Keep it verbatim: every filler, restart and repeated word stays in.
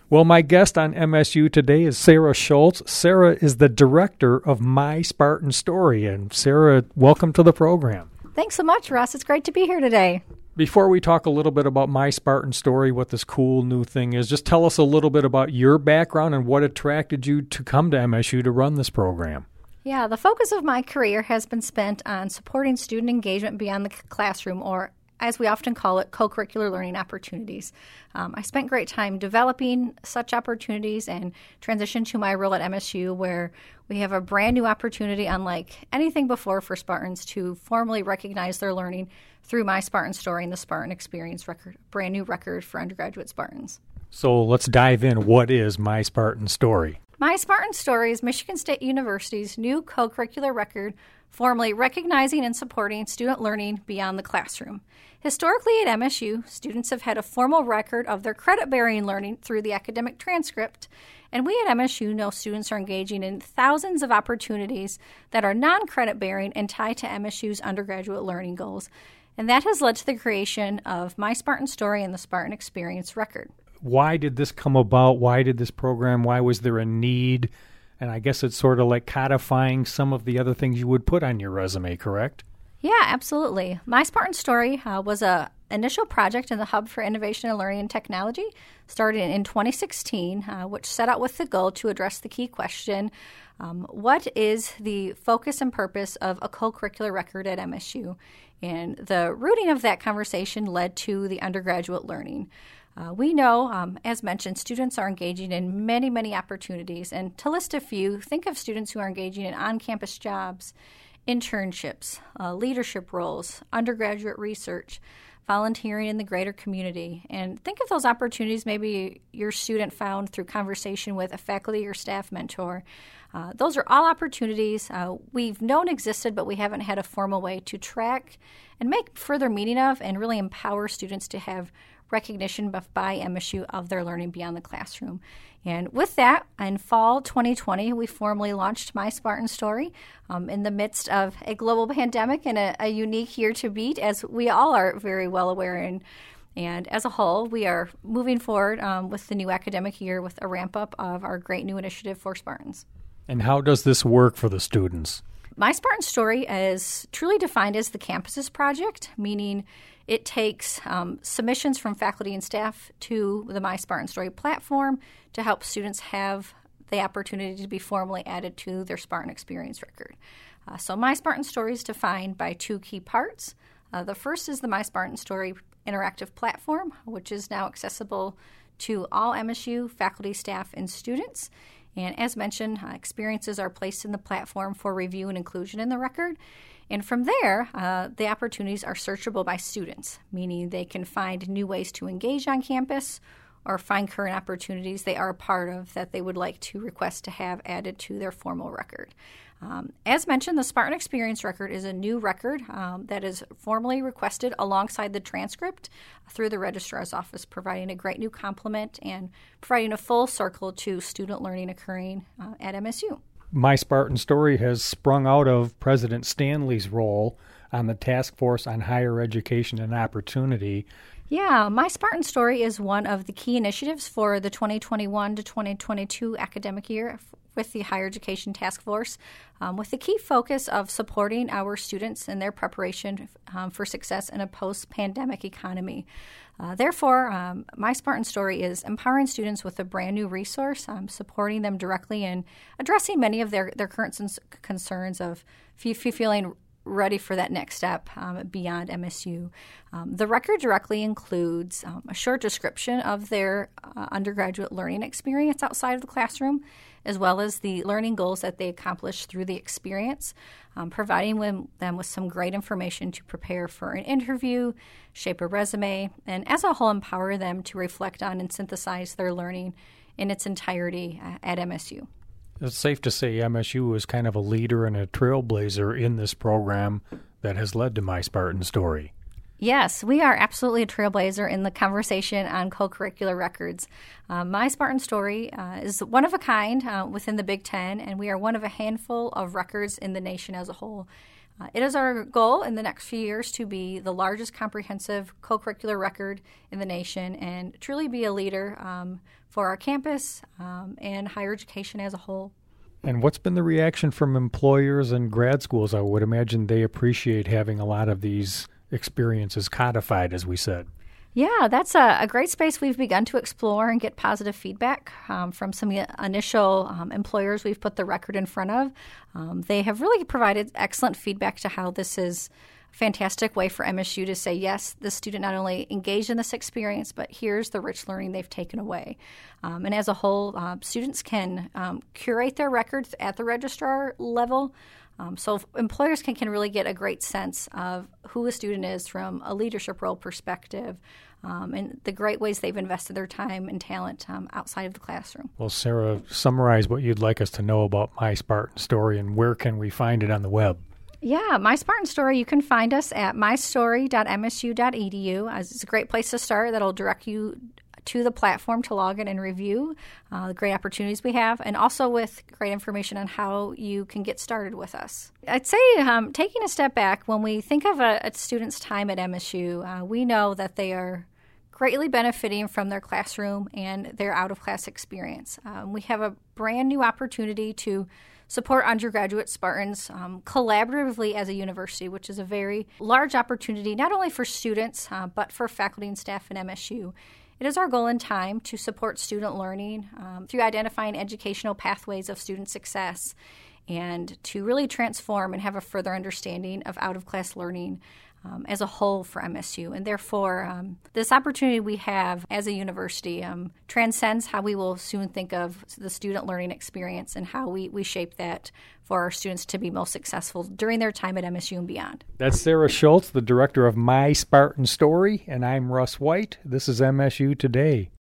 Well, my guest on M S U today is Sarah Schultz. Sarah is the director of My Spartan Story. And Sarah, welcome to the program. Thanks so much, Russ. It's great to be here today. Before we talk a little bit about My Spartan Story, what this cool new thing is, just tell us a little bit about your background and what attracted you to come to M S U to run this program. Yeah, the focus of my career has been spent on supporting student engagement beyond the classroom, or as we often call it, co-curricular learning opportunities. Um, I spent great time developing such opportunities and transitioned to my role at M S U, where we have a brand new opportunity, unlike anything before, for Spartans to formally recognize their learning through My Spartan Story and the Spartan Experience record, brand new record for undergraduate Spartans. So let's dive in. What is My Spartan Story? My Spartan Story is Michigan State University's new co-curricular record formally recognizing and supporting student learning beyond the classroom. Historically at M S U, students have had a formal record of their credit-bearing learning through the academic transcript, and we at M S U know students are engaging in thousands of opportunities that are non-credit-bearing and tied to M S U's undergraduate learning goals, and that has led to the creation of My Spartan Story and the Spartan Experience record. Why did this come about? Why did this program? Why was there a need? And I guess it's sort of like codifying some of the other things you would put on your resume, correct? Yeah, absolutely. My Spartan Story uh, was a initial project in the Hub for Innovation and Learning and Technology, started in twenty sixteen, uh, which set out with the goal to address the key question, um, what is the focus and purpose of a co-curricular record at M S U? And the rooting of that conversation led to the undergraduate learning. Uh, we know, um, as mentioned, students are engaging in many, many opportunities. And to list a few, think of students who are engaging in on-campus jobs, internships, uh, leadership roles, undergraduate research, volunteering in the greater community. And think of those opportunities maybe your student found through conversation with a faculty or staff mentor. Uh, those are all opportunities uh, we've known existed, but we haven't had a formal way to track and make further meaning of and really empower students to have recognition by M S U of their learning beyond the classroom. And with that, in fall twenty twenty, we formally launched My Spartan Story um, in the midst of a global pandemic and a, a unique year to beat, as we all are very well aware. And, and as a whole, we are moving forward um, with the new academic year with a ramp-up of our great new initiative for Spartans. And how does this work for the students? My Spartan Story is truly defined as the campuses project, meaning it takes um, submissions from faculty and staff to the My Spartan Story platform to help students have the opportunity to be formally added to their Spartan Experience record. Uh, so My Spartan Story is defined by two key parts. Uh, the first is the My Spartan Story interactive platform, which is now accessible to all M S U faculty, staff, and students. And as mentioned, uh, experiences are placed in the platform for review and inclusion in the record. And from there, uh, the opportunities are searchable by students, meaning they can find new ways to engage on campus or find current opportunities they are a part of that they would like to request to have added to their formal record. Um, as mentioned, the Spartan Experience record is a new record um, that is formally requested alongside the transcript through the registrar's office, providing a great new complement and providing a full circle to student learning occurring uh, at M S U. My Spartan Story has sprung out of President Stanley's role on the Task Force on Higher Education and Opportunity. Yeah, My Spartan Story is one of the key initiatives for the twenty twenty-one to twenty twenty-two academic year with the Higher Education Task Force, um, with the key focus of supporting our students in their preparation um, for success in a post-pandemic economy. Uh, therefore, um, My Spartan Story is empowering students with a brand new resource, um, supporting them directly and addressing many of their, their current concerns of f- feeling ready for that next step um, beyond M S U. Um, the record directly includes um, a short description of their uh, undergraduate learning experience outside of the classroom, as well as the learning goals that they accomplished through the experience, um, providing them, them with some great information to prepare for an interview, shape a resume, and as a whole empower them to reflect on and synthesize their learning in its entirety uh, at M S U. It's safe to say M S U is kind of a leader and a trailblazer in this program that has led to My Spartan Story. Yes, we are absolutely a trailblazer in the conversation on co-curricular records. Uh, My Spartan Story uh, is one of a kind uh, within the Big Ten, and we are one of a handful of records in the nation as a whole. Uh, it is our goal in the next few years to be the largest comprehensive co-curricular record in the nation and truly be a leader um, for our campus um, and higher education as a whole. And what's been the reaction from employers and grad schools? I would imagine they appreciate having a lot of these experiences codified, as we said. Yeah, that's a, a great space we've begun to explore and get positive feedback um, from some initial um, employers we've put the record in front of. Um, they have really provided excellent feedback to how this is a fantastic way for M S U to say, yes, the student not only engaged in this experience, but here's the rich learning they've taken away. Um, and as a whole, uh, students can um, curate their records at the registrar level. Um, so employers can, can really get a great sense of who a student is from a leadership role perspective um, and the great ways they've invested their time and talent um, outside of the classroom. Well, Sarah, summarize what you'd like us to know about My Spartan Story and where can we find it on the web? Yeah, My Spartan Story, you can find us at my story dot m s u dot e d u. It's a great place to start. That'll direct you to the platform to log in and review uh, the great opportunities we have, and also with great information on how you can get started with us. I'd say um, taking a step back, when we think of a, a student's time at M S U, uh, we know that they are greatly benefiting from their classroom and their out-of-class experience. Um, we have a brand new opportunity to support undergraduate Spartans um, collaboratively as a university, which is a very large opportunity not only for students, uh, but for faculty and staff at M S U. It is our goal in time to support student learning um, through identifying educational pathways of student success and to really transform and have a further understanding of out-of-class learning um, as a whole for M S U. And therefore, um, this opportunity we have as a university um, transcends how we will soon think of the student learning experience and how we, we shape that for our students to be most successful during their time at M S U and beyond. That's Sarah Schultz, the director of My Spartan Story, and I'm Russ White. This is M S U Today.